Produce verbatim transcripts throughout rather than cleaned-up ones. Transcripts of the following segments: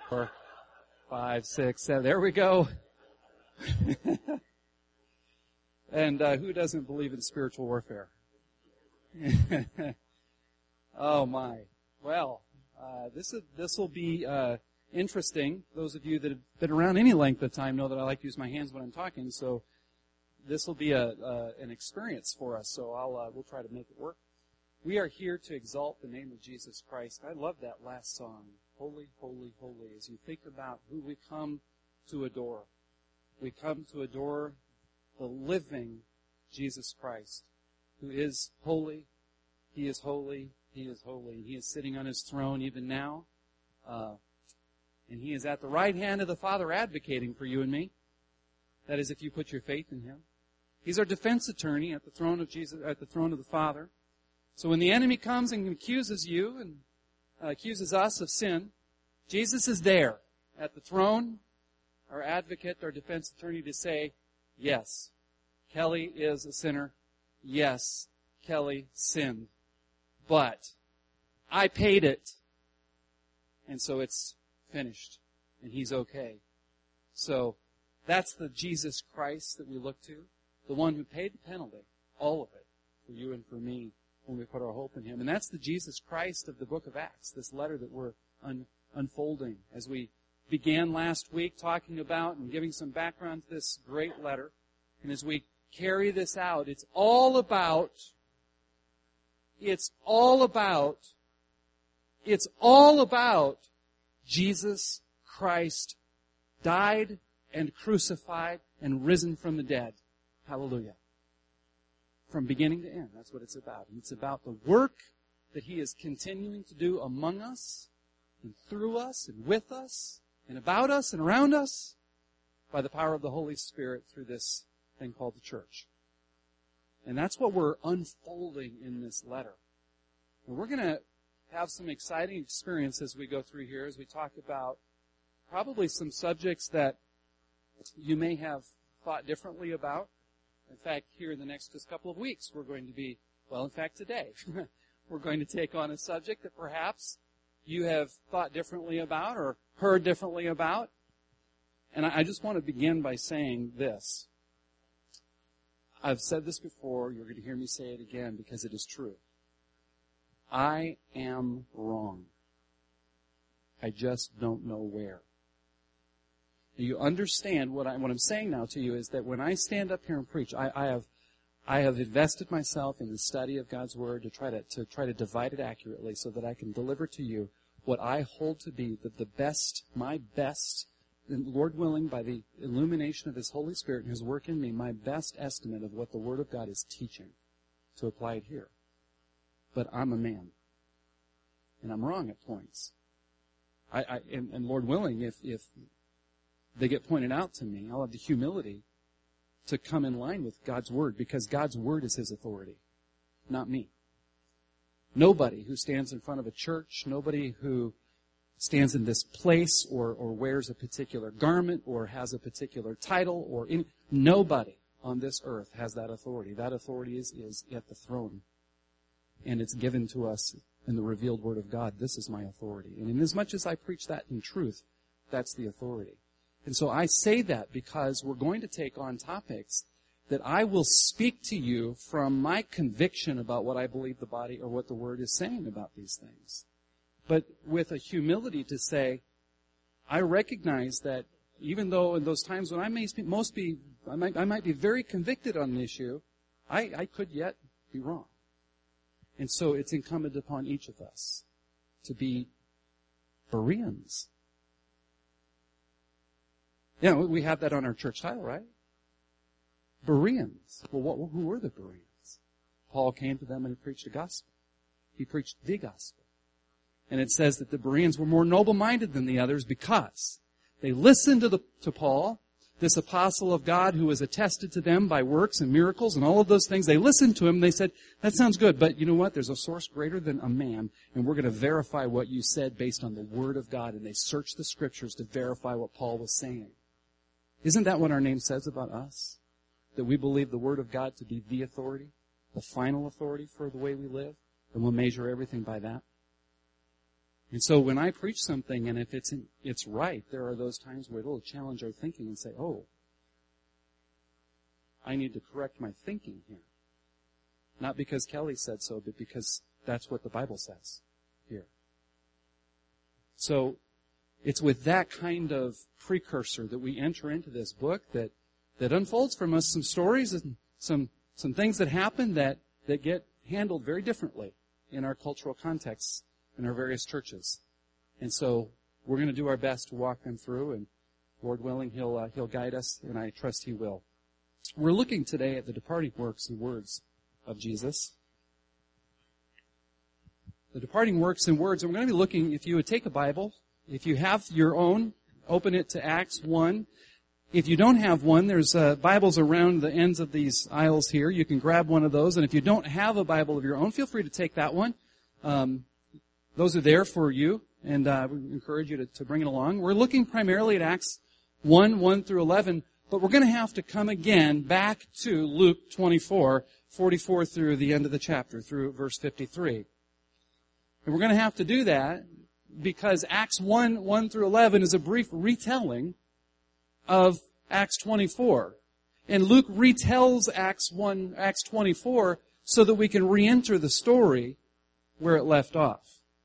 Four, five, six, seven. There we go. And uh, who doesn't believe in spiritual warfare? Oh my! Well, uh, this is this will be uh, interesting. Those of you that have been around any length of time know that I like to use my hands when I'm talking. So this will be a uh, an experience for us. So I'll uh, we'll try to make it work. We are here to exalt the name of Jesus Christ. I love that last song, "Holy, Holy, Holy." As you think about who we come to adore, we come to adore the living Jesus Christ, who is holy. He is holy. He is holy. And He is sitting on His throne even now. Uh, and He is at the right hand of the Father advocating for you and me. That is, if you put your faith in Him. He's our defense attorney at the throne of Jesus, at the throne of the Father. So when the enemy comes and accuses you and uh, accuses us of sin, Jesus is there at the throne, our advocate, our defense attorney, to say, yes, Kelly is a sinner. Yes, Kelly sinned. But I paid it. And so it's finished. And He's okay. So that's the Jesus Christ that we look to. The one who paid the penalty. All of it. For you and for me. When we put our hope in Him. And that's the Jesus Christ of the book of Acts. This letter that we're un- unfolding. As we began last week talking about and giving some background to this great letter. And as we carry this out, it's all about, it's all about, it's all about Jesus Christ died and crucified and risen from the dead. Hallelujah. From beginning to end, that's what it's about. And it's about the work that He is continuing to do among us and through us and with us and about us and around us by the power of the Holy Spirit through this thing called the church. And that's what we're unfolding in this letter. And we're going to have some exciting experience as we go through here, as we talk about probably some subjects that you may have thought differently about. In fact, here in the next just couple of weeks, we're going to be, well, in fact, today, we're going to take on a subject that perhaps you have thought differently about or heard differently about. And I just want to begin by saying this. I've said this before. You're going to hear me say it again because it is true. I am wrong. I just don't know where. You understand what, I, what I'm saying now to you is that when I stand up here and preach, I, I have I have invested myself in the study of God's Word to try to, to try to divide it accurately so that I can deliver to you what I hold to be the, the best, my best, and Lord willing, by the illumination of His Holy Spirit and His work in me, my best estimate of what the Word of God is teaching to apply it here. But I'm a man. And I'm wrong at points. I, I and, and Lord willing, if, if they get pointed out to me, I'll have the humility to come in line with God's Word, because God's Word is His authority, not me. Nobody who stands in front of a church, nobody who stands in this place or, or wears a particular garment or has a particular title or in, nobody on this earth has that authority. That authority is, is at the throne. And it's given to us in the revealed Word of God. This is my authority. And inasmuch as I preach that in truth, that's the authority. And so I say that because we're going to take on topics that I will speak to you from my conviction about what I believe the body or what the Word is saying about these things. But with a humility to say, I recognize that even though in those times when I may most be, I might, I might be very convicted on an issue, I, I could yet be wrong. And so it's incumbent upon each of us to be Bereans. Yeah, we have that on our church title, right? Bereans. Well, what, who were the Bereans? Paul came to them and he preached the gospel. He preached the gospel. And it says that the Bereans were more noble-minded than the others because they listened to, the, to Paul, this apostle of God who was attested to them by works and miracles and all of those things. They listened to him and they said, that sounds good, but you know what? There's a source greater than a man, and we're going to verify what you said based on the Word of God. And they searched the Scriptures to verify what Paul was saying. Isn't that what our name says about us? That we believe the Word of God to be the authority, the final authority for the way we live, and we'll measure everything by that. And so when I preach something, and if it's in, it's right, there are those times where it'll challenge our thinking and say, oh, I need to correct my thinking here. Not because Kelly said so, but because that's what the Bible says here. So it's with that kind of precursor that we enter into this book that, that unfolds from us some stories and some, some things that happen that, that get handled very differently in our cultural contexts in our various churches. And so we're going to do our best to walk them through, and Lord willing, He'll, uh, He'll guide us, and I trust He will. We're looking today at the departing works and words of Jesus. The departing works and words, and we're going to be looking, if you would take a Bible, if you have your own, open it to Acts one. If you don't have one, there's uh, Bibles around the ends of these aisles here. You can grab one of those, and if you don't have a Bible of your own, feel free to take that one. Um, those are there for you, and uh, we encourage you to, to bring it along. We're looking primarily at Acts one, one through eleven, but we're going to have to come again back to Luke twenty-four, forty-four through the end of the chapter, through verse fifty-three. And we're going to have to do that because Acts one, one through eleven is a brief retelling of Acts twenty-four. And Luke retells Acts one, Acts twenty-four so that we can re-enter the story where it left off.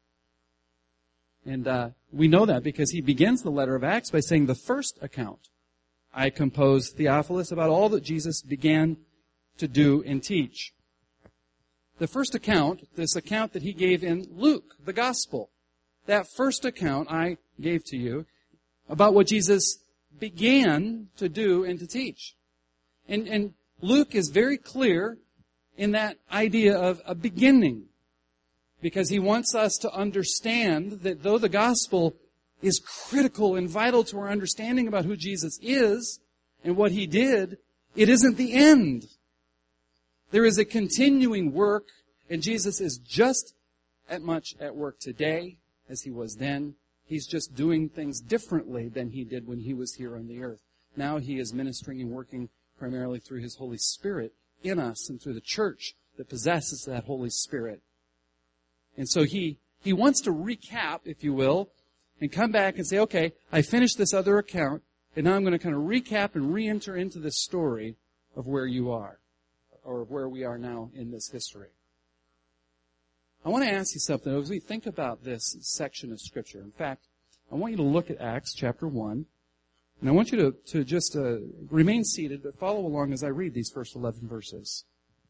And uh, we know that because he begins the letter of Acts by saying the first account I composed, Theophilus, about all that Jesus began to do and teach. The first account, this account that he gave in Luke, the Gospel, that first account I gave to you about what Jesus began to do and to teach. And, and Luke is very clear in that idea of a beginning, because he wants us to understand that though the gospel is critical and vital to our understanding about who Jesus is and what he did, it isn't the end. There is a continuing work, and Jesus is just as much at work today as he was then. He's just doing things differently than he did when he was here on the earth. Now he is ministering and working primarily through his Holy Spirit in us and through the church that possesses that Holy Spirit. And so he, he wants to recap, if you will, and come back and say, okay, I finished this other account, and now I'm going to kind of recap and re-enter into this story of where you are, or of where we are now in this history. I want to ask you something as we think about this section of Scripture. In fact, I want you to look at Acts chapter one, and I want you to, to just uh, remain seated, but follow along as I read these first eleven verses.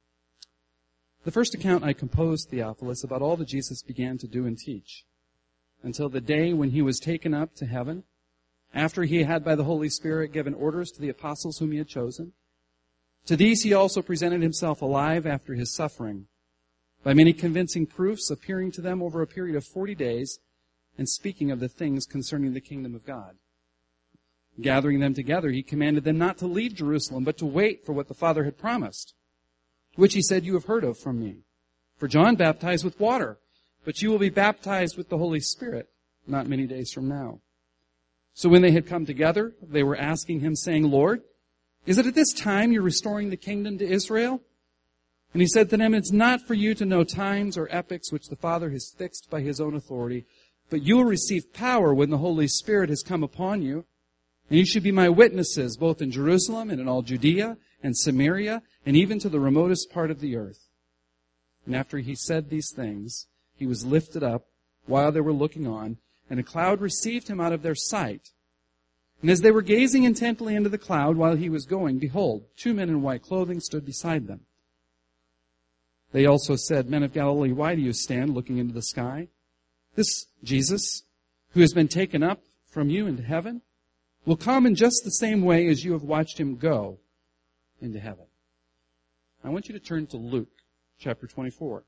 The first account I composed, Theophilus, about all that Jesus began to do and teach, until the day when he was taken up to heaven, after he had by the Holy Spirit given orders to the apostles whom he had chosen. To these he also presented himself alive after his suffering, by many convincing proofs, appearing to them over a period of forty days, and speaking of the things concerning the kingdom of God. Gathering them together, he commanded them not to leave Jerusalem, but to wait for what the Father had promised, which he said, you have heard of from me. For John baptized with water, but you will be baptized with the Holy Spirit not many days from now. So when they had come together, they were asking him, saying, Lord, is it at this time you're restoring the kingdom to Israel? And he said to them, it's not for you to know times or epochs which the Father has fixed by his own authority, but you will receive power when the Holy Spirit has come upon you. And you should be my witnesses, both in Jerusalem and in all Judea and Samaria, and even to the remotest part of the earth. And after he said these things, he was lifted up while they were looking on, and a cloud received him out of their sight. And as they were gazing intently into the cloud while he was going, behold, two men in white clothing stood beside them. They also said, Men of Galilee, why do you stand looking into the sky? This Jesus, who has been taken up from you into heaven, will come in just the same way as you have watched him go into heaven. I want you to turn to Luke chapter twenty-four.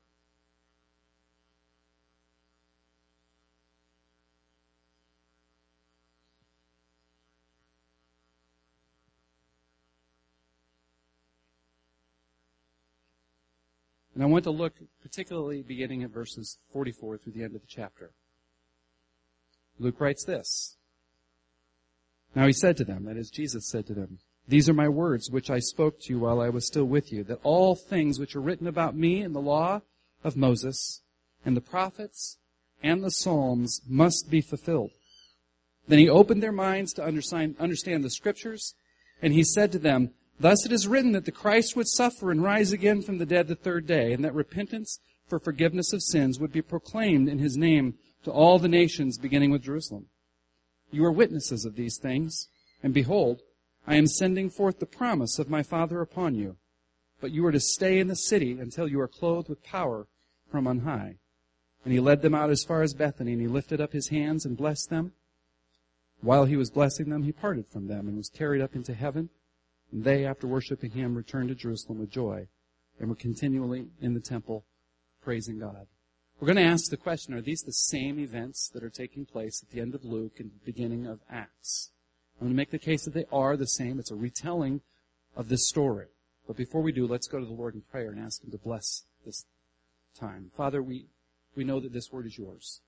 And I want to look particularly beginning at verses forty-four through the end of the chapter. Luke writes this. Now he said to them, that is, Jesus said to them, These are my words which I spoke to you while I was still with you, that all things which are written about me in the law of Moses and the prophets and the Psalms must be fulfilled. Then he opened their minds to understand, understand the Scriptures, and he said to them, Thus it is written that the Christ would suffer and rise again from the dead the third day, and that repentance for forgiveness of sins would be proclaimed in his name to all the nations, beginning with Jerusalem. You are witnesses of these things, and behold, I am sending forth the promise of my Father upon you. But you are to stay in the city until you are clothed with power from on high. And he led them out as far as Bethany, and he lifted up his hands and blessed them. While he was blessing them, he parted from them and was carried up into heaven. And they, after worshiping him, returned to Jerusalem with joy and were continually in the temple praising God. We're going to ask the question, are these the same events that are taking place at the end of Luke and the beginning of Acts? I'm going to make the case that they are the same. It's a retelling of this story. But before we do, let's go to the Lord in prayer and ask him to bless this time. Father, we, we know that this word is yours.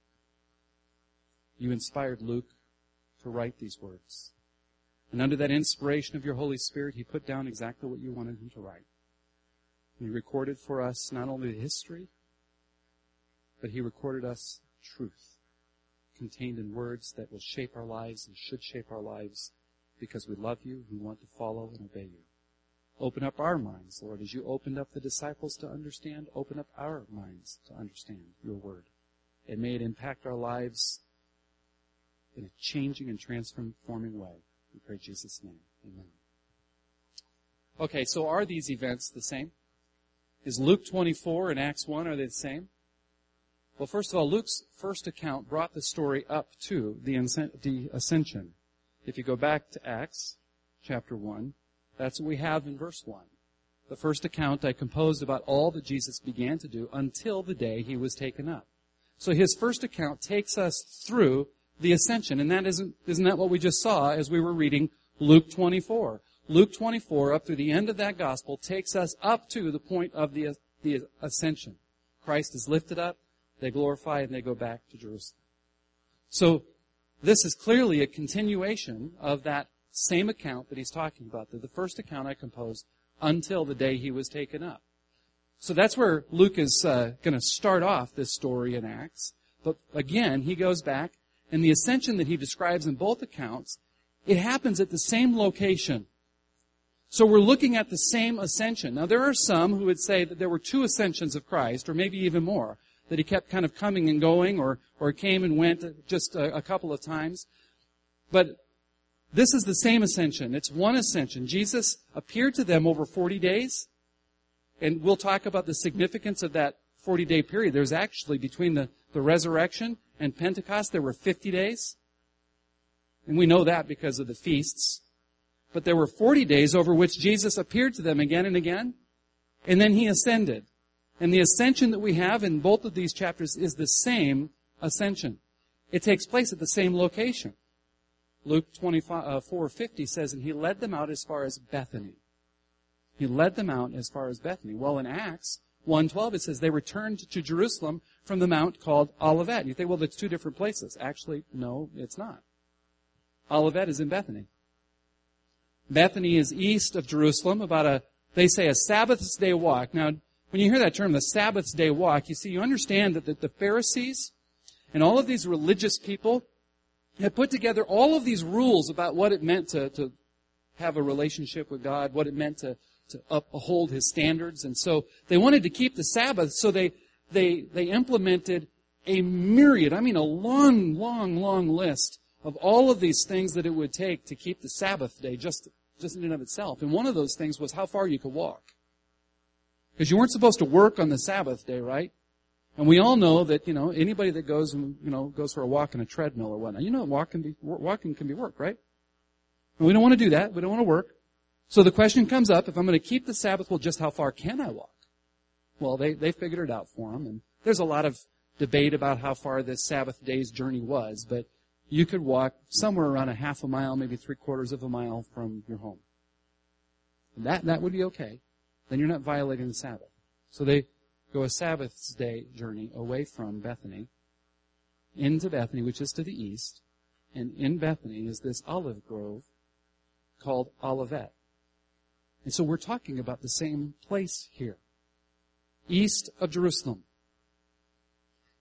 You inspired Luke to write these words. And under that inspiration of your Holy Spirit, he put down exactly what you wanted him to write. And he recorded for us not only the history, but he recorded us truth contained in words that will shape our lives and should shape our lives because we love you and we want to follow and obey you. Open up our minds, Lord, as you opened up the disciples to understand, open up our minds to understand your word. And may it impact our lives in a changing and transforming way. We pray in Jesus' name. Amen. Okay, so are these events the same? Is Luke twenty-four and Acts one, are they the same? Well, first of all, Luke's first account brought the story up to the ascension. If you go back to Acts chapter one, that's what we have in verse one. The first account I composed about all that Jesus began to do until the day he was taken up. So his first account takes us through the ascension, and that isn't, isn't that what we just saw as we were reading Luke twenty-four? Luke twenty-four, up through the end of that gospel, takes us up to the point of the, the ascension. Christ is lifted up, they glorify, and they go back to Jerusalem. So this is clearly a continuation of that same account that he's talking about, the first account I composed until the day he was taken up. So that's where Luke is uh, going to start off this story in Acts. But again, he goes back, and the ascension that he describes in both accounts, it happens at the same location. So we're looking at the same ascension. Now there are some who would say that there were two ascensions of Christ, or maybe even more, that he kept kind of coming and going, or, or came and went just a, a couple of times. But this is the same ascension. It's one ascension. Jesus appeared to them over forty days. And we'll talk about the significance of that forty-day period. There's actually, between the, the resurrection and Pentecost, there were fifty days. And we know that because of the feasts. But there were forty days over which Jesus appeared to them again and again. And then he ascended. And the ascension that we have in both of these chapters is the same ascension. It takes place at the same location. Luke twenty-four fifty says, and he led them out as far as Bethany. He led them out as far as Bethany. Well, in Acts one twelve, it says they returned to Jerusalem from the mount called Olivet. And you think, well, that's two different places. Actually, no, it's not. Olivet is in Bethany. Bethany is east of Jerusalem, about a, they say, a Sabbath's day walk. Now, when you hear that term, the Sabbath's day walk, you see, you understand that the, the Pharisees and all of these religious people had put together all of these rules about what it meant to, to have a relationship with God, what it meant to, to uphold his standards. And so they wanted to keep the Sabbath, so they, they, they implemented a myriad, I mean a long, long, long list of all of these things that it would take to keep the Sabbath day just, just in and of itself. And one of those things was how far you could walk. Because you weren't supposed to work on the Sabbath day, right? And we all know that, you know, anybody that goes and, you know, goes for a walk on a treadmill or whatnot, you know, walking can be, walking can be work, right? And we don't want to do that. We don't want to work. So the question comes up, if I'm going to keep the Sabbath, well, just how far can I walk? Well, they, they figured it out for them. And there's a lot of debate about how far this Sabbath day's journey was, but you could walk somewhere around a half a mile, maybe three quarters of a mile from your home. And that, that would be okay. Then you're not violating the Sabbath. So they go a Sabbath's day journey away from Bethany into Bethany, which is to the east. And in Bethany is this olive grove called Olivet. And so we're talking about the same place here. East of Jerusalem.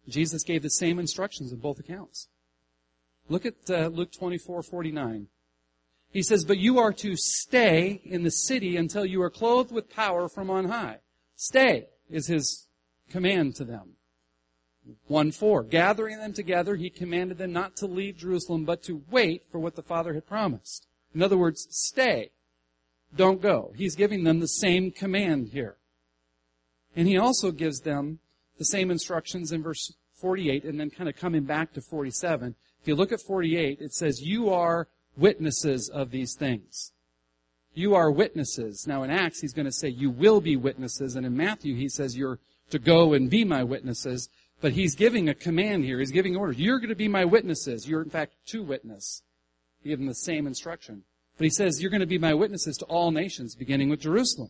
Jesus gave the same instructions in both accounts. Look at uh, Luke twenty-four forty-nine. He says, "But you are to stay in the city until you are clothed with power from on high." Stay is his command to them. one four. Gathering them together, he commanded them not to leave Jerusalem, but to wait for what the Father had promised. In other words, stay. Don't go. He's giving them the same command here. And he also gives them the same instructions in verse forty-eight, and then kind of coming back to forty-seven. If you look at forty-eight, it says, "You are witnesses of these things." You are witnesses. Now in Acts, he's going to say, "You will be witnesses." And in Matthew, he says, "You're to go and be my witnesses." But he's giving a command here. He's giving orders. You're going to be my witnesses. You're, in fact, to witness. He gave them the same instruction. But he says, you're going to be my witnesses to all nations, beginning with Jerusalem.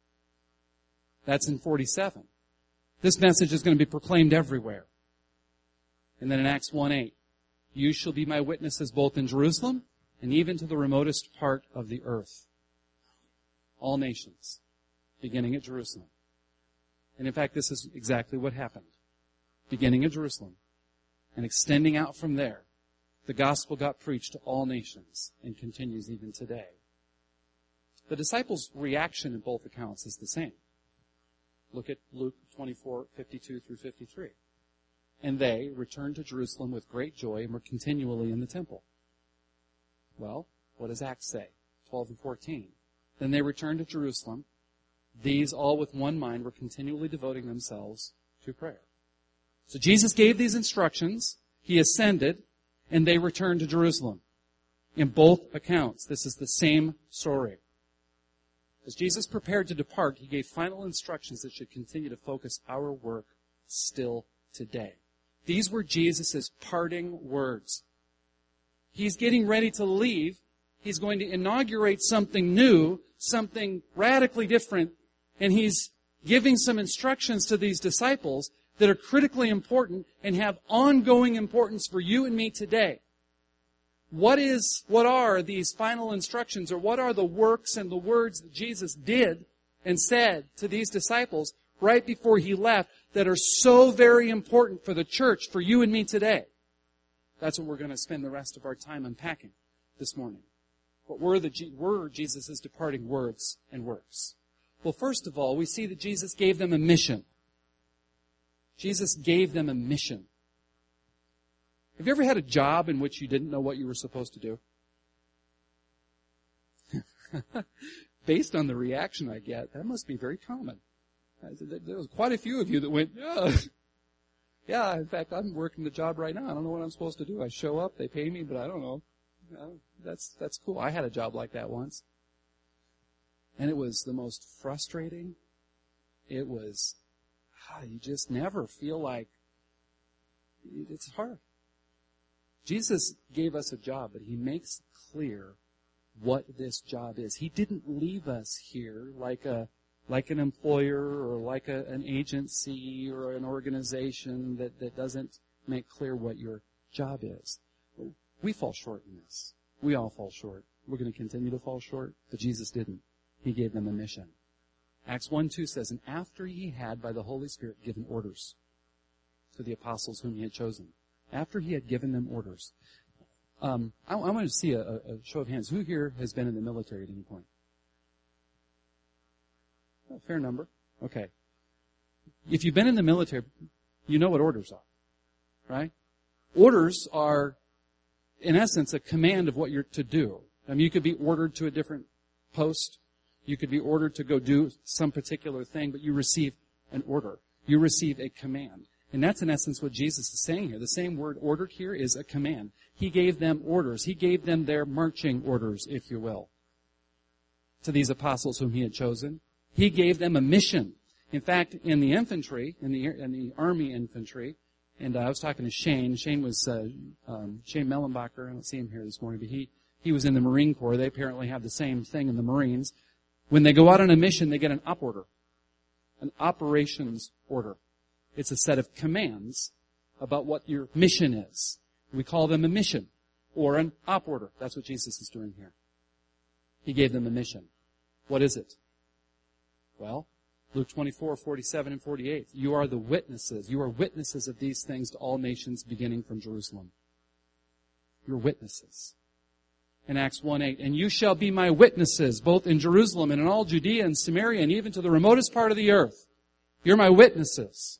That's in forty-seven. This message is going to be proclaimed everywhere. And then in Acts one eight, "You shall be my witnesses both in Jerusalem and even to the remotest part of the earth." All nations, beginning at Jerusalem. And in fact, this is exactly what happened. Beginning at Jerusalem and extending out from there, the gospel got preached to all nations and continues even today. The disciples' reaction in both accounts is the same. Look at Luke twenty-four fifty-two through fifty-three. "And they returned to Jerusalem with great joy and were continually in the temple." Well, what does Acts say? twelve and fourteen. "Then they returned to Jerusalem. These all with one mind were continually devoting themselves to prayer." So Jesus gave these instructions, he ascended, and they returned to Jerusalem. In both accounts, this is the same story. As Jesus prepared to depart, he gave final instructions that should continue to focus our work still today. These were Jesus' parting words. He's getting ready to leave. He's going to inaugurate something new, something radically different, and he's giving some instructions to these disciples that are critically important and have ongoing importance for you and me today. What is, what are these final instructions, or what are the works and the words that Jesus did and said to these disciples right before he left that are so very important for the church, for you and me today? That's what we're going to spend the rest of our time unpacking this morning. What were the were Jesus' departing words and works? Well, first of all, we see that Jesus gave them a mission. Jesus gave them a mission. Have you ever had a job in which you didn't know what you were supposed to do? Based on the reaction I get, that must be very common. There was quite a few of you that went, yeah, yeah, in fact, I'm working the job right now. I don't know what I'm supposed to do. I show up, they pay me, but I don't know. That's, that's cool. I had a job like that once. And it was the most frustrating. It was, ah, you just never feel like, it's hard. Jesus gave us a job, but he makes clear what this job is. He didn't leave us here like a, like an employer or like a, an agency or an organization that, that doesn't make clear what your job is. We fall short in this. We all fall short. We're going to continue to fall short, but Jesus didn't. He gave them a mission. Acts one two says, "And after he had, by the Holy Spirit, given orders to the apostles whom he had chosen." After he had given them orders. Um, I, I want to see a, a show of hands. Who here has been in the military at any point? Oh, fair number. Okay. If you've been in the military, you know what orders are, right? Orders are, in essence, a command of what you're to do. I mean, you could be ordered to a different post. You could be ordered to go do some particular thing, but you receive an order. You receive a command. And that's in essence what Jesus is saying here. The same word ordered here is a command. He gave them orders. He gave them their marching orders, if you will, to these apostles whom he had chosen. He gave them a mission. In fact, in the infantry, in the in the army infantry, and uh, I was talking to Shane. Shane was uh, um, Shane Mellenbacher. I don't see him here this morning, but he he was in the Marine Corps. They apparently have the same thing in the Marines. When they go out on a mission, they get an op order, an operations order. It's a set of commands about what your mission is. We call them a mission or an op order. That's what Jesus is doing here. He gave them a mission. What is it? Well, Luke twenty-four, forty-seven and forty-eight. You are the witnesses. You are witnesses of these things to all nations beginning from Jerusalem. You're witnesses. In Acts one eight, and you shall be my witnesses, both in Jerusalem and in all Judea and Samaria and even to the remotest part of the earth. You're my witnesses.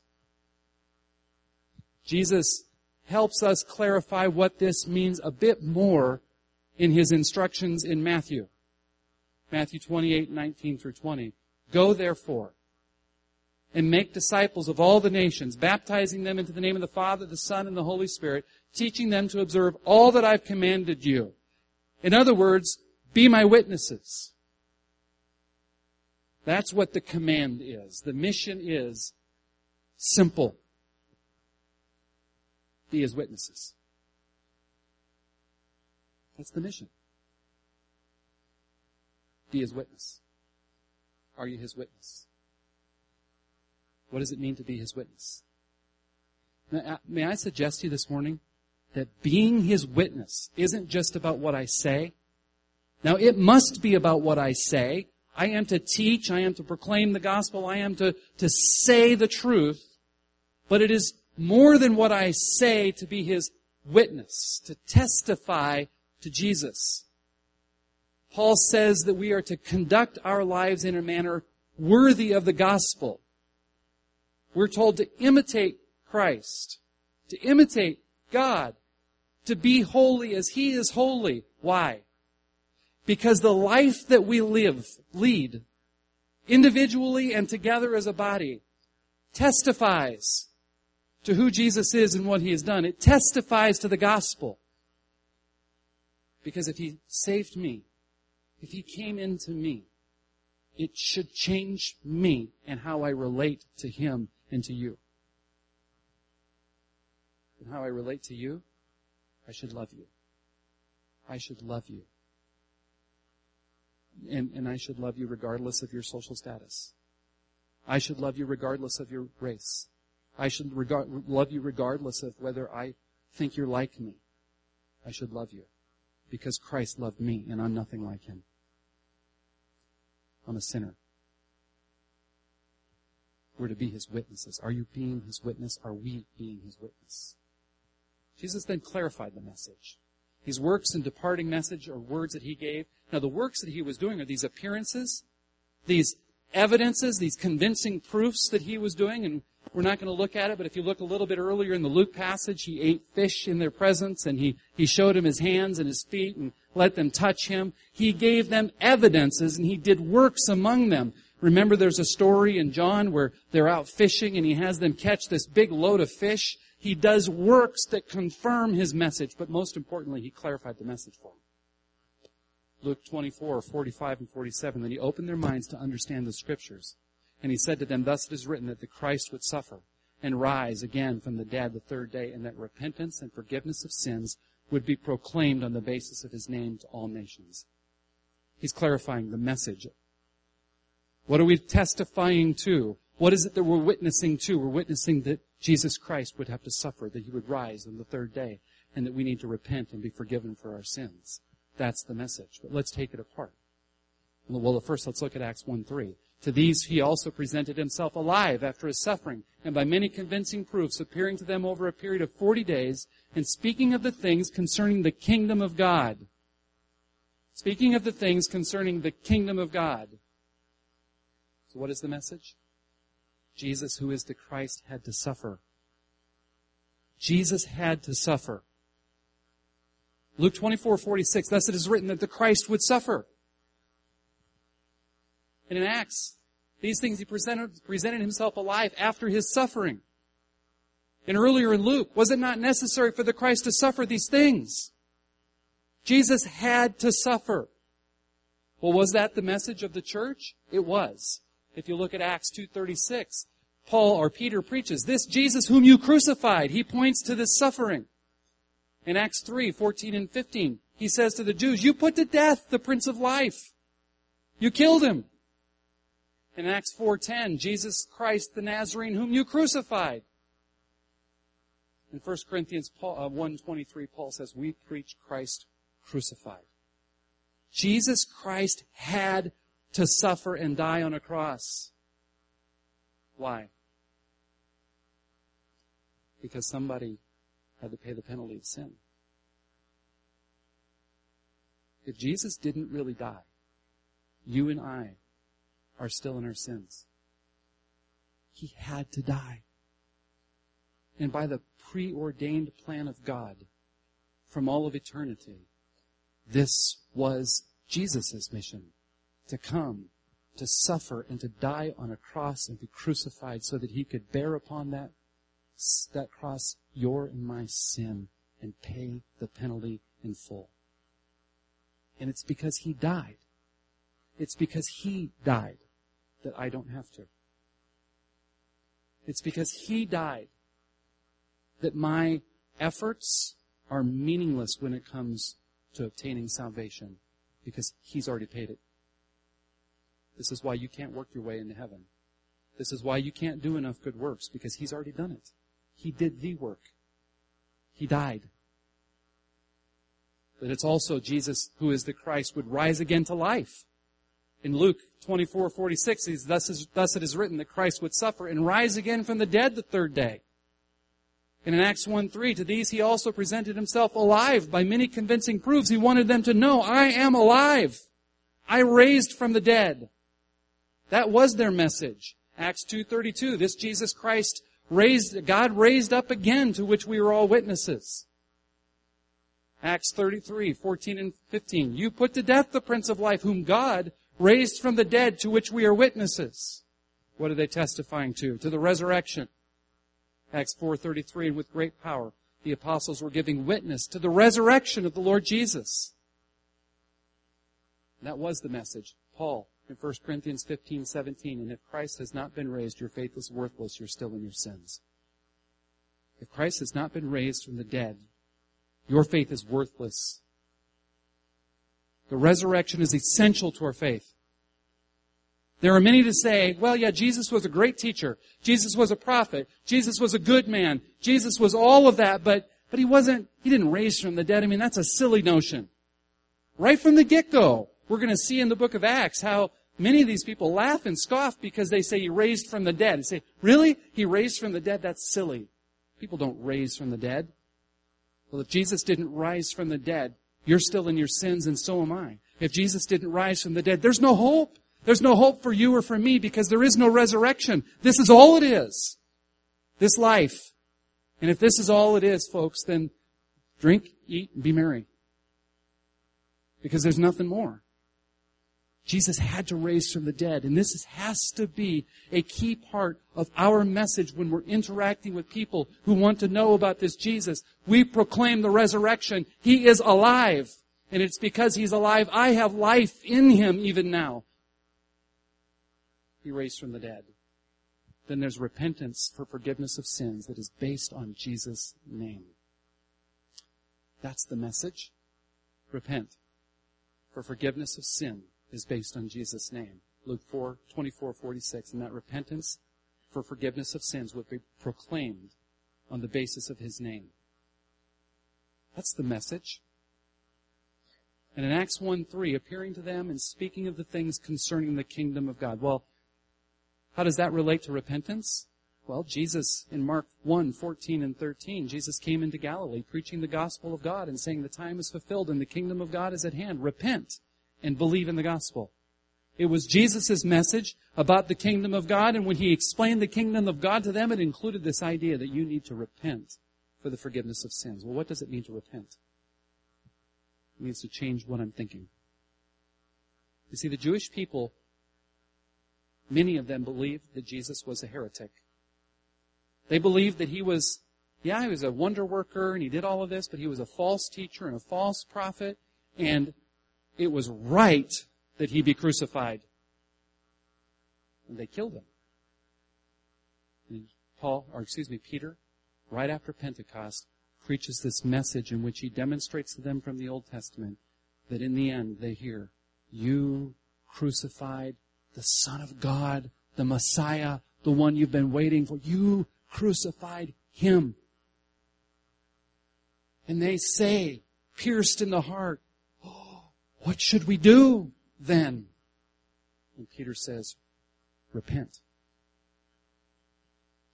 Jesus helps us clarify what this means a bit more in his instructions in Matthew. Matthew twenty-eight, nineteen through twenty. Go therefore and make disciples of all the nations, baptizing them into the name of the Father, the Son, and the Holy Spirit, teaching them to observe all that I've commanded you. In other words, be my witnesses. That's what the command is. The mission is simple. Be his witnesses. That's the mission. Be his witness. Are you his witness? What does it mean to be his witness? May I suggest to you this morning that being his witness isn't just about what I say. Now, it must be about what I say. I am to teach. I am to proclaim the gospel. I am to, to say the truth. But it is more than what I say to be his witness, to testify to Jesus. Paul says that we are to conduct our lives in a manner worthy of the gospel. We're told to imitate Christ, to imitate God, to be holy as he is holy. Why? Because the life that we live, lead, individually and together as a body, testifies to who Jesus is and what he has done. It testifies to the gospel. Because if he saved me, if he came into me, it should change me and how I relate to him and to you. And how I relate to you, I should love you. I should love you. And, and I should love you regardless of your social status. I should love you regardless of your race. I should regard, love you regardless of whether I think you're like me. I should love you because Christ loved me and I'm nothing like him. I'm a sinner. We're to be his witnesses. Are you being his witness? Are we being his witness? Jesus then clarified the message. These works and departing message are words that he gave. Now, the works that he was doing are these appearances, these evidences, these convincing proofs that he was doing. And we're not going to look at it, but if you look a little bit earlier in the Luke passage, he ate fish in their presence, and he, he showed them his hands and his feet and let them touch him. He gave them evidences, and he did works among them. Remember, there's a story in John where they're out fishing, and he has them catch this big load of fish. He does works that confirm his message, but most importantly, he clarified the message for them. Luke twenty-four, forty-five and forty-seven, then he opened their minds to understand the Scriptures. And he said to them, thus it is written that the Christ would suffer and rise again from the dead the third day, and that repentance and forgiveness of sins would be proclaimed on the basis of his name to all nations. He's clarifying the message. What are we testifying to? What is it that we're witnessing to? We're witnessing that Jesus Christ would have to suffer, that he would rise on the third day, and that we need to repent and be forgiven for our sins. That's the message. But let's take it apart. Well, first let's look at Acts one three. To these he also presented himself alive after his suffering, and by many convincing proofs, appearing to them over a period of forty days, and speaking of the things concerning the kingdom of God. Speaking of the things concerning the kingdom of God. So what is the message? Jesus, who is the Christ, had to suffer. Jesus had to suffer. Luke twenty-four, forty-six, thus it is written that the Christ would suffer. And in Acts, these things he presented, presented himself alive after his suffering. And earlier in Luke, was it not necessary for the Christ to suffer these things? Jesus had to suffer. Well, was that the message of the church? It was. If you look at Acts two thirty-six, Paul or Peter preaches, this Jesus whom you crucified, he points to this suffering. In Acts three, fourteen and fifteen, he says to the Jews, you put to death the Prince of Life. You killed him. In Acts four ten, Jesus Christ the Nazarene whom you crucified. In First Corinthians one twenty-three, Paul says, we preach Christ crucified. Jesus Christ had to suffer and die on a cross. Why? Because somebody had to pay the penalty of sin. If Jesus didn't really die, you and I are still in our sins. He had to die. And by the preordained plan of God, from all of eternity, this was Jesus' mission, to come, to suffer, and to die on a cross and be crucified so that He could bear upon that, that cross your and my sin and pay the penalty in full. And it's because He died. It's because He died that I don't have to. It's because He died that my efforts are meaningless when it comes to obtaining salvation, because He's already paid it. This is why you can't work your way into heaven. This is why you can't do enough good works, because He's already done it. He did the work. He died. But it's also Jesus, who is the Christ, would rise again to life. In Luke twenty-four forty-six, he's, thus, is, thus it is written that Christ would suffer and rise again from the dead the third day. And in Acts one three, to these He also presented Himself alive by many convincing proofs. He wanted them to know, I am alive. I raised from the dead. That was their message. Acts two thirty-two, this Jesus Christ raised, God raised up again, to which we were all witnesses. Acts thirty-three fourteen and fifteen, you put to death the Prince of Life, whom God raised from the dead, to which we are witnesses. What are they testifying to? To the resurrection. Acts four thirty-three, and with great power the apostles were giving witness to the resurrection of the Lord Jesus. That was the message. Paul, in First Corinthians fifteen seventeen, and if Christ has not been raised, your faith is worthless, you're still in your sins. If Christ has not been raised from the dead, your faith is worthless. The resurrection is essential to our faith. There are many to say, well, yeah, Jesus was a great teacher. Jesus was a prophet. Jesus was a good man. Jesus was all of that, but, but he wasn't, he didn't raise from the dead. I mean, that's a silly notion. Right from the get-go, we're going to see in the book of Acts how many of these people laugh and scoff because they say He raised from the dead. They say, really? He raised from the dead? That's silly. People don't raise from the dead. Well, if Jesus didn't rise from the dead, you're still in your sins and so am I. If Jesus didn't rise from the dead, there's no hope. There's no hope for you or for me because there is no resurrection. This is all it is. This life. And if this is all it is, folks, then drink, eat, and be merry. Because there's nothing more. Jesus had to raise from the dead. And this is, has to be a key part of our message when we're interacting with people who want to know about this Jesus. We proclaim the resurrection. He is alive. And it's because He's alive, I have life in Him even now. He raised from the dead. Then there's repentance for forgiveness of sins that is based on Jesus' name. That's the message. Repent for forgiveness of sin is based on Jesus' name. Luke four twenty-four forty-six. And that repentance for forgiveness of sins would be proclaimed on the basis of His name. That's the message. And in Acts one three, appearing to them and speaking of the things concerning the kingdom of God. Well, how does that relate to repentance? Well, Jesus, in Mark one fourteen and thirteen, Jesus came into Galilee preaching the gospel of God and saying the time is fulfilled and the kingdom of God is at hand. Repent and believe in the gospel. It was Jesus' message about the kingdom of God, and when He explained the kingdom of God to them, it included this idea that you need to repent for the forgiveness of sins. Well, what does it mean to repent? It means to change what I'm thinking. You see, the Jewish people, many of them believed that Jesus was a heretic. They believed that He was, yeah, He was a wonder worker and He did all of this, but He was a false teacher and a false prophet, and it was right that He be crucified. And they killed Him. And Paul, or excuse me, Peter, right after Pentecost, preaches this message in which he demonstrates to them from the Old Testament that in the end they hear, you crucified the Son of God, the Messiah, the one you've been waiting for. You crucified Him. And they say, pierced in the heart, oh, what should we do then? And Peter says, repent.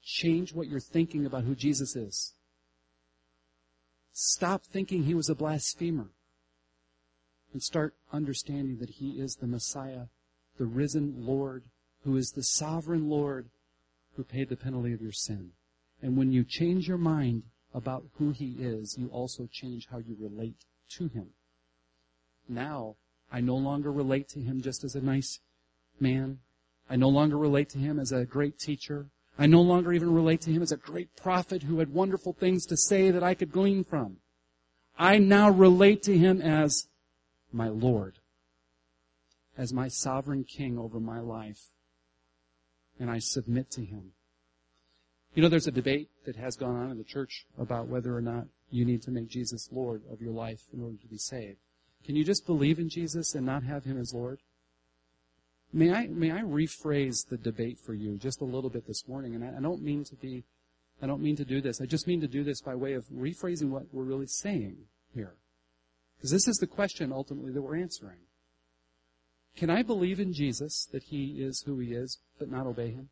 Change what you're thinking about who Jesus is. Stop thinking he was a blasphemer. And start understanding that he is the Messiah, the risen Lord, who is the sovereign Lord who paid the penalty of your sin. And when you change your mind about who he is, you also change how you relate to him. Now, I no longer relate to him just as a nice man. I no longer relate to him as a great teacher. I no longer even relate to him as a great prophet who had wonderful things to say that I could glean from. I now relate to him as my Lord, as my sovereign king over my life, and I submit to him. You know, there's a debate that has gone on in the church about whether or not you need to make Jesus Lord of your life in order to be saved. Can you just believe in Jesus and not have him as Lord? May I may I rephrase the debate for you just a little bit this morning? And I, I don't mean to be, I don't mean to do this. I just mean to do this by way of rephrasing what we're really saying here. Because this is the question ultimately that we're answering. Can I believe in Jesus, that he is who he is, but not obey him?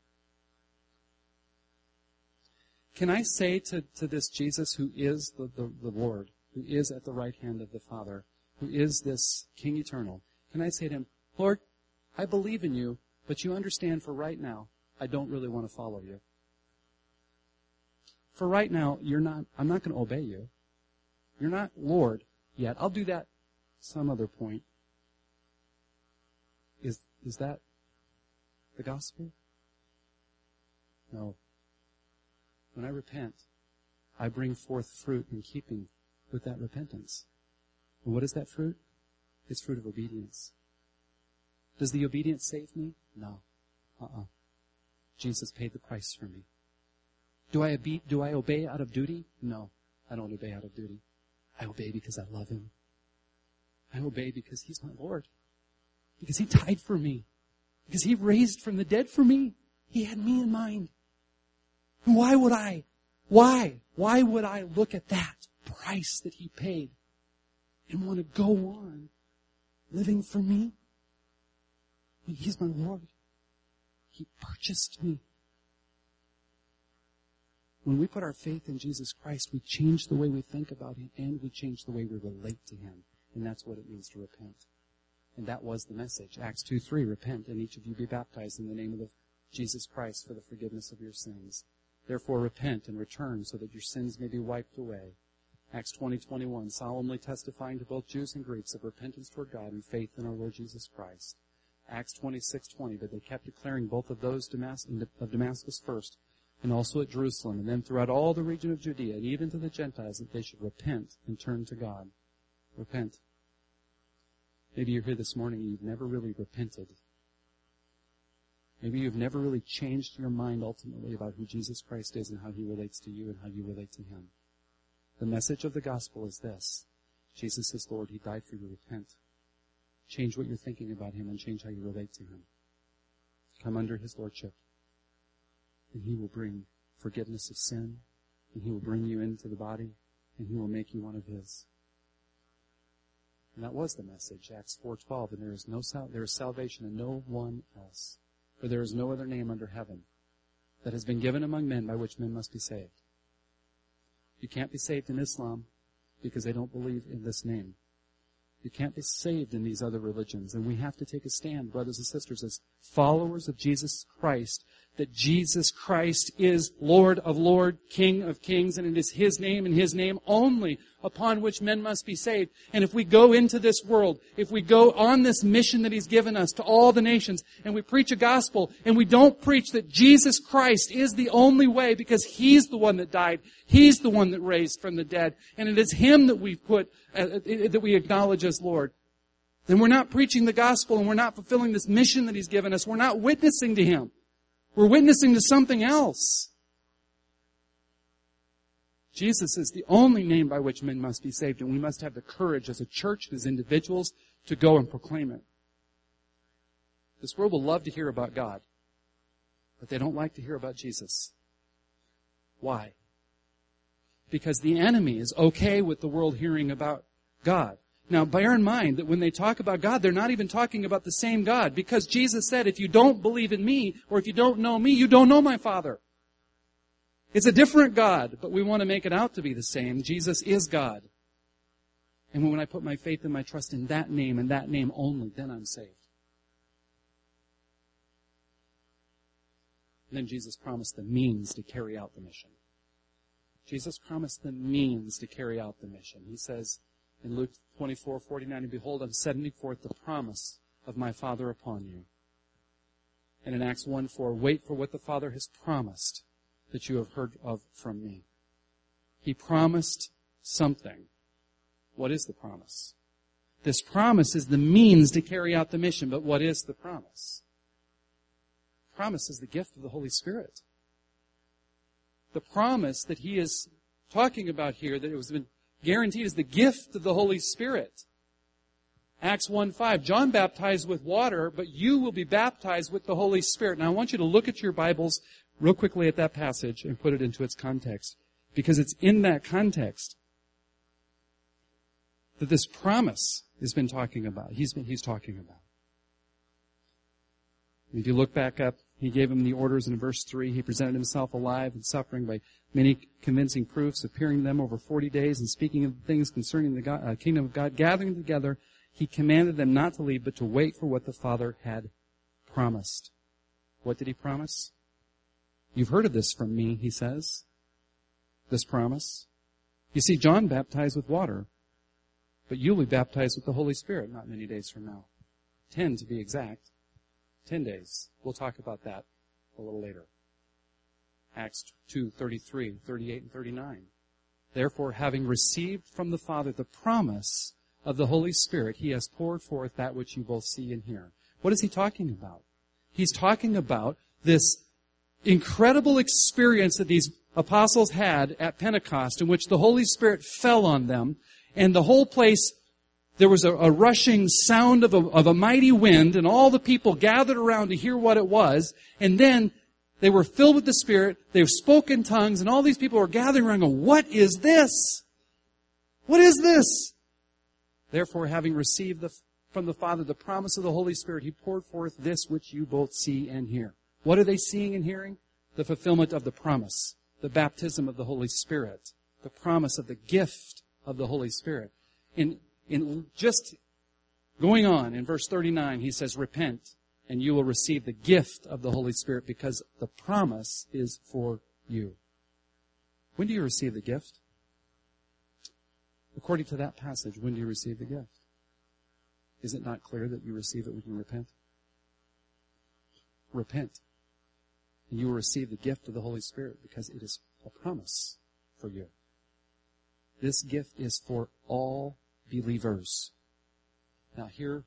Can I say to, to this Jesus who is the, the, the Lord, who is at the right hand of the Father, who is this King eternal, can I say to him, Lord, I believe in you, but you understand for right now, I don't really want to follow you. For right now, you're not, I'm not going to obey you. You're not Lord yet. I'll do that some other point. Is, is that the gospel? No. When I repent, I bring forth fruit in keeping with that repentance. And what is that fruit? It's fruit of obedience. Does the obedience save me? No. Uh-uh. Jesus paid the price for me. Do I obey, do I obey out of duty? No. I don't obey out of duty. I obey because I love him. I obey because he's my Lord. Because he died for me. Because he raised from the dead for me. He had me in mind. And why would I? Why? Why would I look at that price that he paid and want to go on living for me? When he's my Lord. He purchased me. When we put our faith in Jesus Christ, we change the way we think about him and we change the way we relate to him. And that's what it means to repent. And that was the message. Acts two three, repent and each of you be baptized in the name of the Jesus Christ for the forgiveness of your sins. Therefore repent and return so that your sins may be wiped away. Acts twenty twenty-one, solemnly testifying to both Jews and Greeks of repentance toward God and faith in our Lord Jesus Christ. Acts twenty-six twenty, but they kept declaring both of those Damas- of Damascus first, and also at Jerusalem, and then throughout all the region of Judea, and even to the Gentiles, that they should repent and turn to God. Repent. Maybe you're here this morning and you've never really repented. Maybe you've never really changed your mind ultimately about who Jesus Christ is and how he relates to you and how you relate to him. The message of the gospel is this. Jesus is Lord. He died for you. Repent. Change what you're thinking about him and change how you relate to him. Come under his lordship. And he will bring forgiveness of sin. And he will bring you into the body. And he will make you one of his. And that was the message, Acts four twelve. And there is no sal- there is salvation in no one else. For there is no other name under heaven that has been given among men by which men must be saved. You can't be saved in Islam because they don't believe in this name. You can't be saved in these other religions. And we have to take a stand, brothers and sisters, as followers of Jesus Christ, that Jesus Christ is Lord of Lords, King of Kings, and it is his name and his name only upon which men must be saved. And if we go into this world, if we go on this mission that he's given us to all the nations, and we preach a gospel, and we don't preach that Jesus Christ is the only way because he's the one that died, he's the one that raised from the dead, and it is him that we put, uh, that we acknowledge as Lord, then we're not preaching the gospel and we're not fulfilling this mission that he's given us. We're not witnessing to him. We're witnessing to something else. Jesus is the only name by which men must be saved, and we must have the courage as a church, as individuals, to go and proclaim it. This world will love to hear about God, but they don't like to hear about Jesus. Why? Because the enemy is okay with the world hearing about God. Now, bear in mind that when they talk about God, they're not even talking about the same God. Because Jesus said, if you don't believe in me, or if you don't know me, you don't know my Father. It's a different God, but we want to make it out to be the same. Jesus is God. And when I put my faith and my trust in that name and that name only, then I'm saved. And then Jesus promised the means to carry out the mission. Jesus promised the means to carry out the mission. He says in Luke twenty-four forty-nine, "Behold, I'm sending forth the promise of my Father upon you." And in Acts one four, "Wait for what the Father has promised that you have heard of from me." He promised something. What is the promise? This promise is the means to carry out the mission, but what is the promise? The promise is the gift of the Holy Spirit. The promise that he is talking about here, that it was been guaranteed, is the gift of the Holy Spirit. Acts one five, "John baptized with water, but you will be baptized with the Holy Spirit." Now I want you to look at your Bibles real quickly at that passage and put it into its context, because it's in that context that this promise has been talking about. He's been, he's talking about. If you look back up, he gave him the orders in verse three. He presented himself alive and suffering by many convincing proofs, appearing to them over forty days and speaking of things concerning the God, uh, kingdom of God. Gathering together, he commanded them not to leave, but to wait for what the Father had promised. What did he promise? You've heard of this from me, he says. This promise. You see, John baptized with water, but you'll be baptized with the Holy Spirit not many days from now. Ten to be exact. Ten days. We'll talk about that a little later. Acts two thirty-three, thirty-eight, and thirty-nine. "Therefore, having received from the Father the promise of the Holy Spirit, he has poured forth that which you both see and hear." What is he talking about? He's talking about this incredible experience that these apostles had at Pentecost, in which the Holy Spirit fell on them, and the whole place, there was a, a rushing sound of a, of a mighty wind, and all the people gathered around to hear what it was, and then they were filled with the Spirit, they spoke in tongues, and all these people were gathering around going, "What is this? What is this?" "Therefore, having received the, from the Father the promise of the Holy Spirit, he poured forth this which you both see and hear." What are they seeing and hearing? The fulfillment of the promise, the baptism of the Holy Spirit, the promise of the gift of the Holy Spirit. In, in just going on in verse thirty-nine, he says, "Repent, and you will receive the gift of the Holy Spirit, because the promise is for you." When do you receive the gift? According to that passage, when do you receive the gift? Is it not clear that you receive it when you repent? Repent, and you will receive the gift of the Holy Spirit, because it is a promise for you. This gift is for all believers. Now here,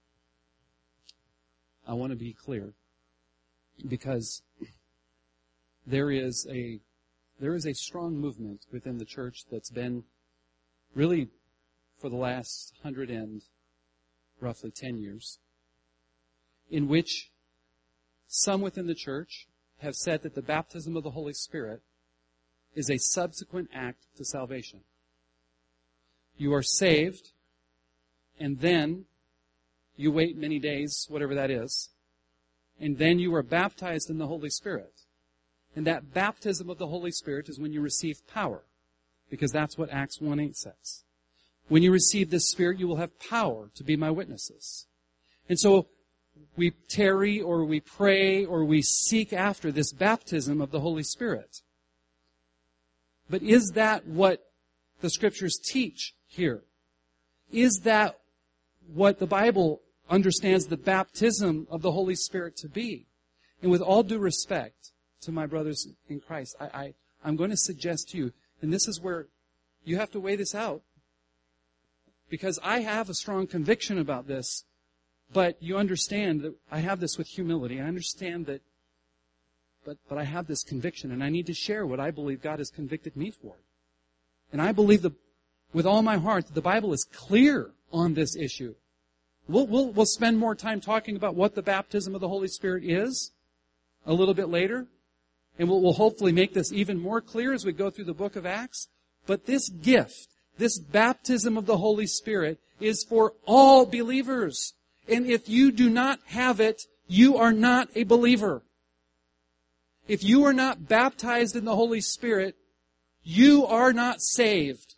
I want to be clear, because there is a there is a strong movement within the church that's been really for the last hundred and roughly ten years, in which some within the church have said that the baptism of the Holy Spirit is a subsequent act to salvation. You are saved, and then you wait many days, whatever that is, and then you are baptized in the Holy Spirit. And that baptism of the Holy Spirit is when you receive power, because that's what Acts one eight says. When you receive this Spirit, you will have power to be my witnesses. And so we tarry, or we pray, or we seek after this baptism of the Holy Spirit. But is that what the Scriptures teach here? Is that what the Bible understands the baptism of the Holy Spirit to be? And with all due respect to my brothers in Christ, I, I, I'm going to suggest to you, and this is where you have to weigh this out, because I have a strong conviction about this, but you understand that I have this with humility. I understand that, but, but I have this conviction, and I need to share what I believe God has convicted me for. And I believe the, with all my heart that the Bible is clear on this issue. We'll, we'll, we'll spend more time talking about what the baptism of the Holy Spirit is a little bit later. And we'll, we'll hopefully make this even more clear as we go through the book of Acts. But this gift, this baptism of the Holy Spirit, is for all believers. And if you do not have it, you are not a believer. If you are not baptized in the Holy Spirit, you are not saved.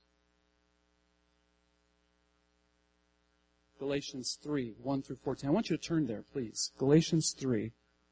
Galatians three, one through fourteen. I want you to turn there, please. Galatians three.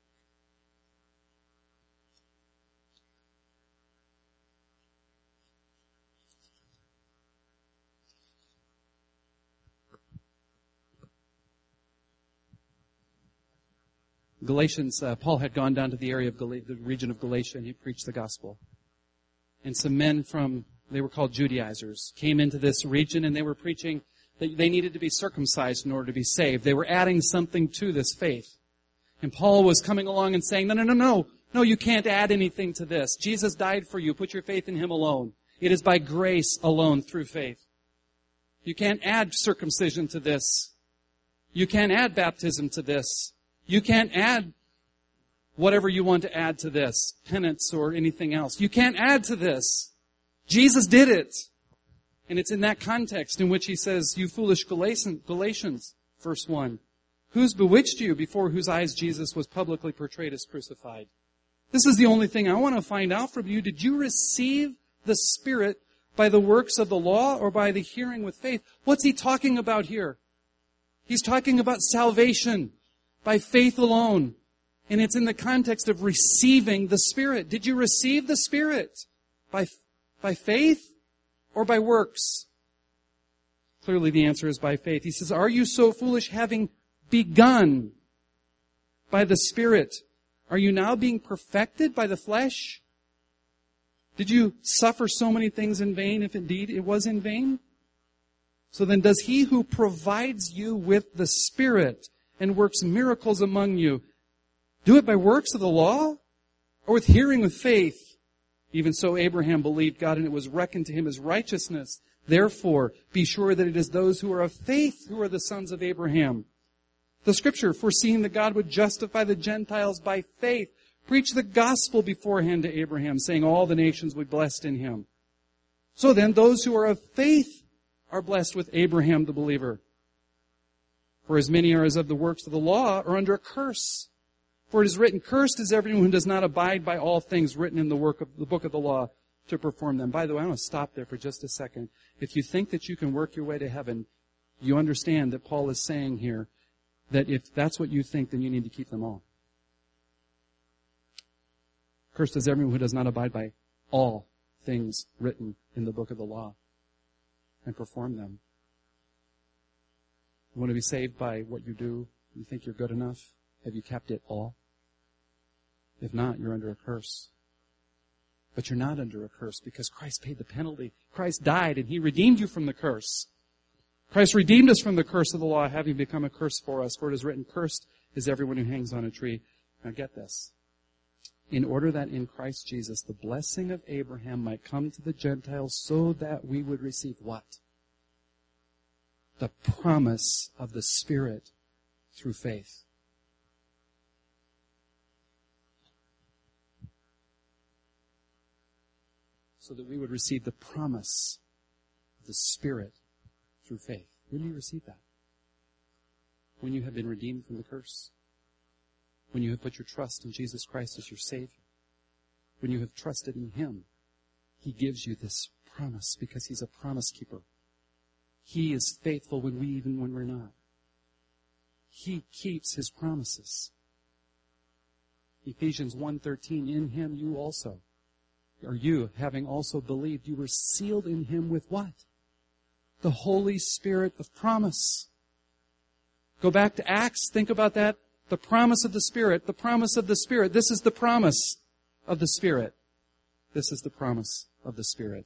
Galatians, uh, Paul had gone down to the area of Gal- the region of Galatia, and he preached the gospel. And some men from, they were called Judaizers, came into this region, and they were preaching that they needed to be circumcised in order to be saved. They were adding something to this faith. And Paul was coming along and saying, no, no, no, no, no, you can't add anything to this. Jesus died for you. Put your faith in Him alone. It is by grace alone through faith. You can't add circumcision to this. You can't add baptism to this. You can't add whatever you want to add to this, penance or anything else. You can't add to this. Jesus did it. And it's in that context in which he says, you foolish Galatians, verse one, who's bewitched you before whose eyes Jesus was publicly portrayed as crucified? This is the only thing I want to find out from you. Did you receive the Spirit by the works of the law or by the hearing with faith? What's he talking about here? He's talking about salvation by faith alone. And it's in the context of receiving the Spirit. Did you receive the Spirit by, by faith or by works? Clearly the answer is by faith. He says, are you so foolish, having begun by the Spirit? Are you now being perfected by the flesh? Did you suffer so many things in vain, if indeed it was in vain? So then does he who provides you with the Spirit and works miracles among you do it by works of the law or with hearing with faith? Even so Abraham believed God, and it was reckoned to him as righteousness. Therefore, be sure that it is those who are of faith who are the sons of Abraham. The Scripture, foreseeing that God would justify the Gentiles by faith, preached the gospel beforehand to Abraham, saying all the nations would be blessed in him. So then, those who are of faith are blessed with Abraham the believer. For as many are as of the works of the law are under a curse. For it is written, cursed is everyone who does not abide by all things written in the work of the book of the law to perform them. By the way, I want to stop there for just a second. If you think that you can work your way to heaven, you understand that Paul is saying here that if that's what you think, then you need to keep them all. Cursed is everyone who does not abide by all things written in the book of the law and perform them. You want to be saved by what you do? You think you're good enough? Have you kept it all? If not, you're under a curse. But you're not under a curse because Christ paid the penalty. Christ died and He redeemed you from the curse. Christ redeemed us from the curse of the law, having become a curse for us. For it is written, cursed is everyone who hangs on a tree. Now get this. In order that in Christ Jesus the blessing of Abraham might come to the Gentiles so that we would receive what? The promise of the Spirit through faith. So that we would receive the promise of the Spirit through faith. When do you receive that? When you have been redeemed from the curse. When you have put your trust in Jesus Christ as your Savior. When you have trusted in Him. He gives you this promise because He's a promise keeper. He is faithful when we, even when we're not. He keeps His promises. Ephesians one thirteen, in Him you also, or you, having also believed, you were sealed in Him with what? The Holy Spirit of promise. Go back to Acts, think about that. The promise of the Spirit, the promise of the Spirit. This is the promise of the Spirit. This is the promise of the Spirit.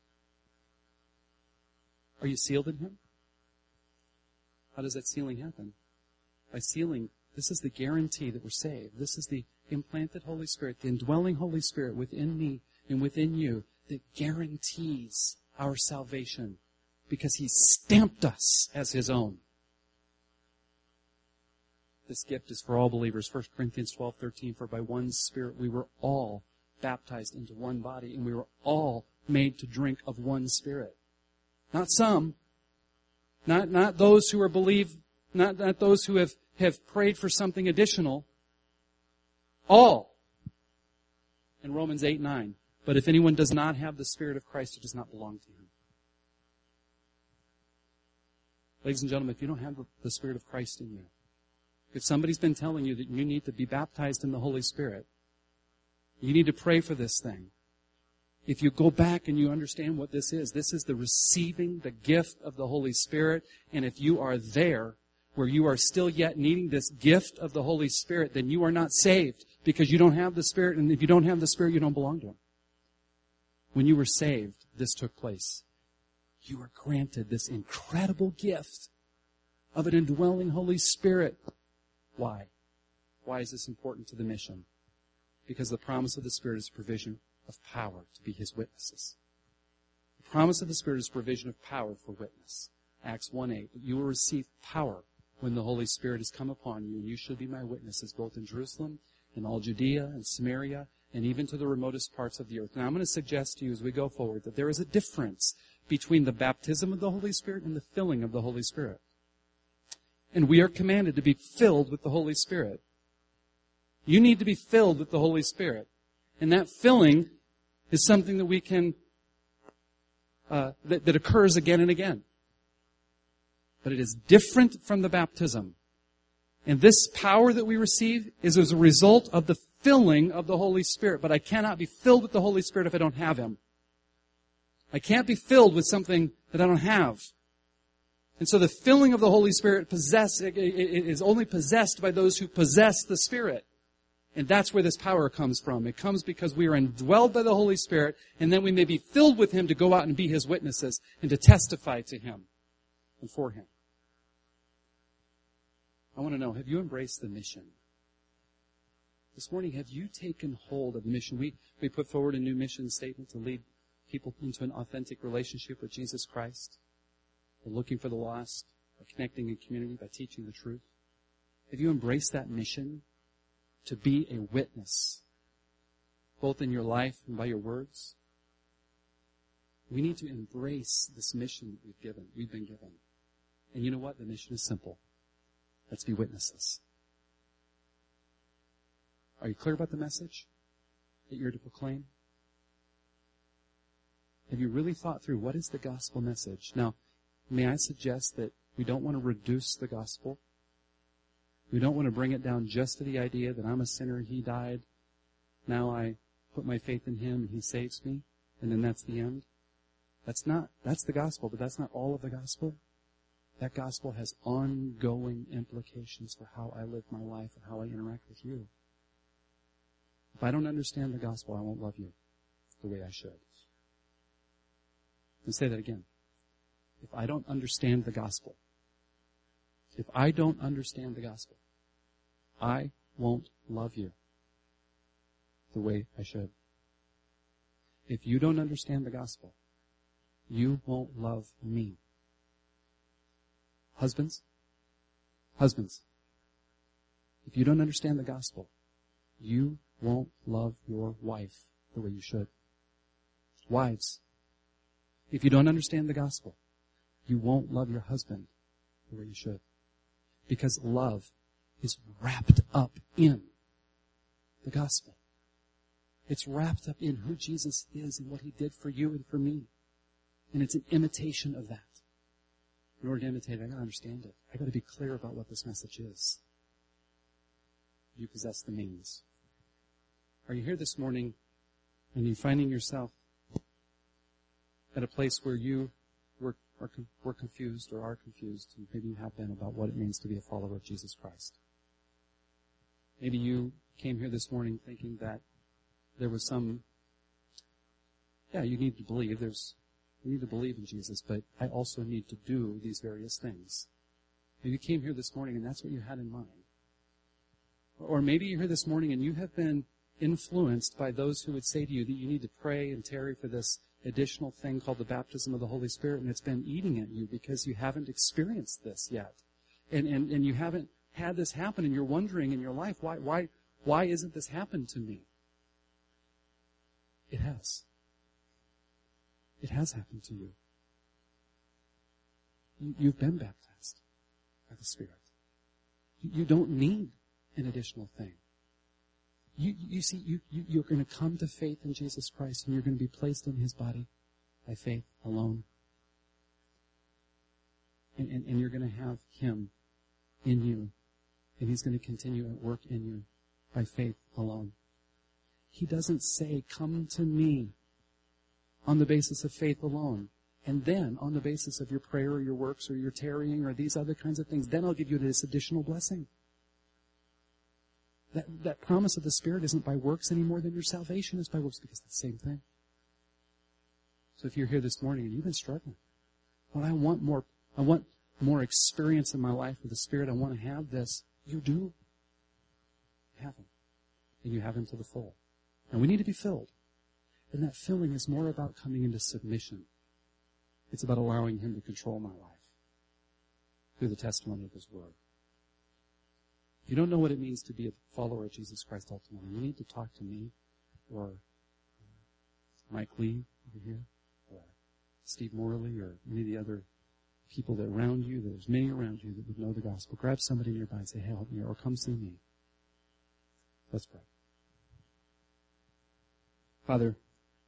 Are you sealed in Him? How does that sealing happen? By sealing, this is the guarantee that we're saved. This is the implanted Holy Spirit, the indwelling Holy Spirit within me and within you that guarantees our salvation because He stamped us as His own. This gift is for all believers. First Corinthians twelve thirteen, for by one Spirit we were all baptized into one body, and we were all made to drink of one Spirit. Not some. Not, not those who are believe, not, not those who have, have prayed for something additional. All. in Romans eight nine. But if anyone does not have the Spirit of Christ, he does not belong to him. Ladies and gentlemen, if you don't have the Spirit of Christ in you, if somebody's been telling you that you need to be baptized in the Holy Spirit, you need to pray for this thing. If you go back and you understand what this is, this is the receiving the gift of the Holy Spirit. And if you are there where you are still yet needing this gift of the Holy Spirit, then you are not saved because you don't have the Spirit. And if you don't have the Spirit, you don't belong to Him. When you were saved, this took place. You were granted this incredible gift of an indwelling Holy Spirit. Why? Why is this important to the mission? Because the promise of the Spirit is provision of power to be His witnesses. The promise of the Spirit is provision of power for witness. Acts one eight, you will receive power when the Holy Spirit has come upon you, and you shall be my witnesses both in Jerusalem, in all Judea and Samaria, and even to the remotest parts of the earth. Now I'm going to suggest to you as we go forward that there is a difference between the baptism of the Holy Spirit and the filling of the Holy Spirit. And we are commanded to be filled with the Holy Spirit. You need to be filled with the Holy Spirit. And that filling is something that we can, uh, that, that occurs again and again. But it is different from the baptism. And this power that we receive is as a result of the filling of the Holy Spirit. But I cannot be filled with the Holy Spirit if I don't have Him. I can't be filled with something that I don't have. And so the filling of the Holy Spirit possess, is only possessed by those who possess the Spirit. And that's where this power comes from. It comes because we are indwelled by the Holy Spirit, and then we may be filled with Him to go out and be His witnesses and to testify to Him and for Him. I want to know, have you embraced the mission? This morning, have you taken hold of the mission? We, we put forward a new mission statement to lead people into an authentic relationship with Jesus Christ. We're looking for the lost, by connecting in community, by teaching the truth. Have you embraced that mission to be a witness, both in your life and by your words? We need to embrace this mission that we've given, we've been given. And you know what? The mission is simple. Let's be witnesses. Are you clear about the message that you're to proclaim? Have you really thought through what is the gospel message? Now, may I suggest that we don't want to reduce the gospel. We don't want to bring it down just to the idea that I'm a sinner, He died, now I put my faith in Him and He saves me, and then that's the end. That's not, that's the gospel, but that's not all of the gospel. That gospel has ongoing implications for how I live my life and how I interact with you. If I don't understand the gospel, I won't love you the way I should. Let me say that again. If I don't understand the gospel, if I don't understand the gospel, I won't love you the way I should. If you don't understand the gospel, you won't love me. Husbands, husbands, if you don't understand the gospel, you won't love your wife the way you should. Wives, if you don't understand the gospel, you won't love your husband the way you should. Because love is wrapped up in the gospel. It's wrapped up in who Jesus is and what He did for you and for me. And it's an imitation of that. In order to imitate it, I've got to understand it. I've got to be clear about what this message is. You possess the means. Are you here this morning and you're finding yourself at a place where you were, are, were confused or are confused, and maybe you have been, about what it means to be a follower of Jesus Christ? Maybe you came here this morning thinking that there was some, yeah, you need to believe. There's, you need to believe in Jesus, but I also need to do these various things. Maybe you came here this morning and that's what you had in mind. Or maybe you're here this morning and you have been influenced by those who would say to you that you need to pray and tarry for this additional thing called the baptism of the Holy Spirit, and it's been eating at you because you haven't experienced this yet. And, and, and you haven't had this happen, and you're wondering in your life, why, why, why isn't this happened to me? It has. It has happened to you. you you've been baptized by the Spirit. You, you don't need an additional thing. You, you see, you, you, you're going to come to faith in Jesus Christ, and you're going to be placed in his body by faith alone. And, and, and you're going to have him in you, and he's going to continue at work in you by faith alone. He doesn't say, come to me on the basis of faith alone, and then on the basis of your prayer or your works or your tarrying or these other kinds of things, then I'll give you this additional blessing. That, that promise of the Spirit isn't by works any more than your salvation is by works, because it's the same thing. So if you're here this morning and you've been struggling, well, I want more, I want more experience in my life with the Spirit, I want to have this, you do have him. And you have him to the full. And we need to be filled. And that filling is more about coming into submission. It's about allowing him to control my life through the testimony of his word. If you don't know what it means to be a follower of Jesus Christ ultimately, you need to talk to me or Mike Lee over here or Steve Morley or any of the other people that are around you. There's many around you that would know the gospel. Grab somebody nearby and say, hey, help me, or come see me. Let's pray. Father,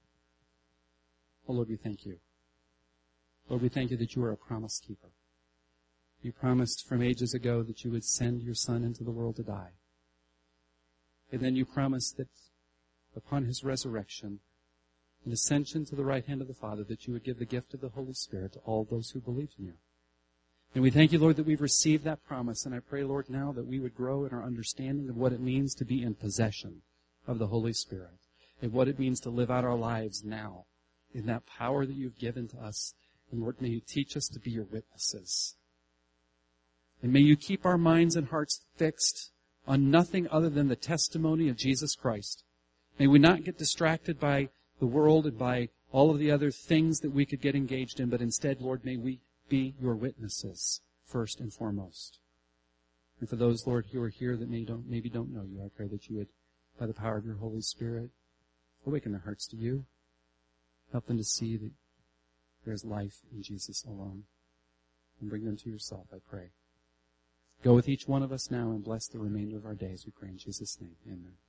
oh Lord, we thank you. Lord, we thank you that you are a promise keeper. You promised from ages ago that you would send your Son into the world to die. And then you promised that upon his resurrection and ascension to the right hand of the Father, that you would give the gift of the Holy Spirit to all those who believe in you. And we thank you, Lord, that we've received that promise. And I pray, Lord, now that we would grow in our understanding of what it means to be in possession of the Holy Spirit and what it means to live out our lives now in that power that you've given to us. And Lord, may you teach us to be your witnesses. And may you keep our minds and hearts fixed on nothing other than the testimony of Jesus Christ. May we not get distracted by the world and by all of the other things that we could get engaged in, but instead, Lord, may we be your witnesses first and foremost. And for those, Lord, who are here that maybe don't, maybe don't know you, I pray that you would, by the power of your Holy Spirit, awaken their hearts to you. Help them to see that there is life in Jesus alone. And bring them to yourself, I pray. Go with each one of us now and bless the remainder of our days, we pray in Jesus' name. Amen.